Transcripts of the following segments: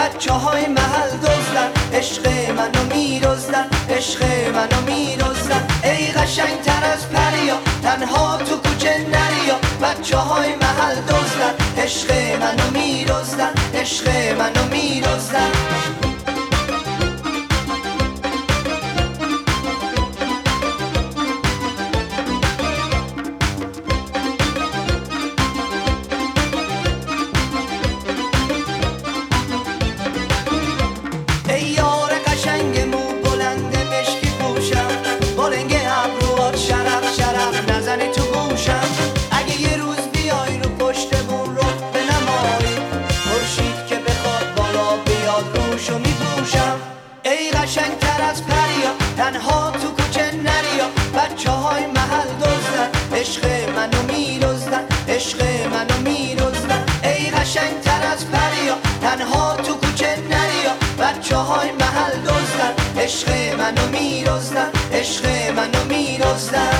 بچه های محل دزدن، عشق منو میدزدن، عشق منو میدزدن. ای قشنگ تر از پریا تنها تو کوچه نریا، بچه های محل دزدن، عشق منو میدزدن، عشق منو میدزدن. ای قشنگ تر از پریا تنها تو کوچه نریا، بچه های محل دزدن، عشق منو میدزدن، عشق منو میدزدن. ای قشنگ تر از پریا تنها تو کوچه نریا، بچه های محل دزدن، عشق منو میدزدن، عشق منو میدزدن.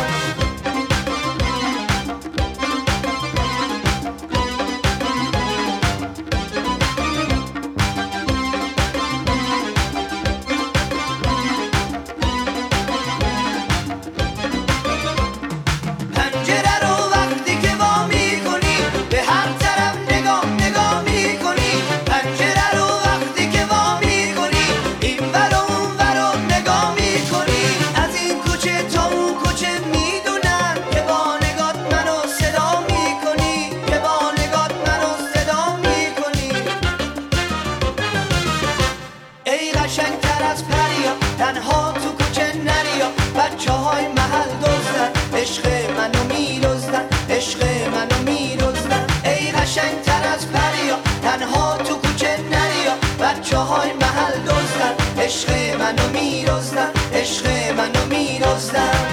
قشنگ تر از پریا تنها تو کوچه نریا، بچه های محل دزدن، عشق منو میدزدن، عشق منو میدزدن. ای قشنگ تر از پریا تنها تو کوچه نریا، بچه های محل دزدن، عشق منو میدزدن، عشق منو میدزدن.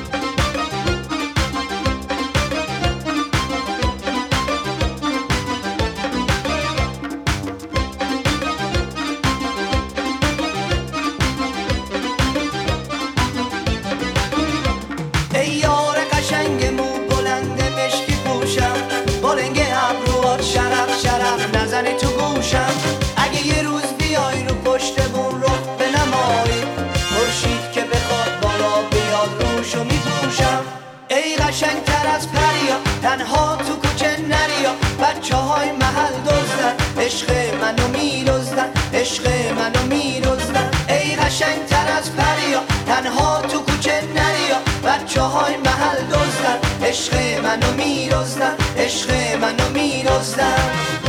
نزنی تو گوشم اگه یه روز بیای رو پشتمون رو بنمایی، خورشید که بخواد بالا بیاد روشو میپوشم. ای قشنگ تر از پریا تنها تو کوچه نریا، بچه های محل دزدن، عشق منو میدزدن، عشق منو میدزدن. ای قشنگ تر از پریا تنها تو کوچه نریا، بچه های محل دزدن، عشق منو میدزدن، عشق منو میدزدن.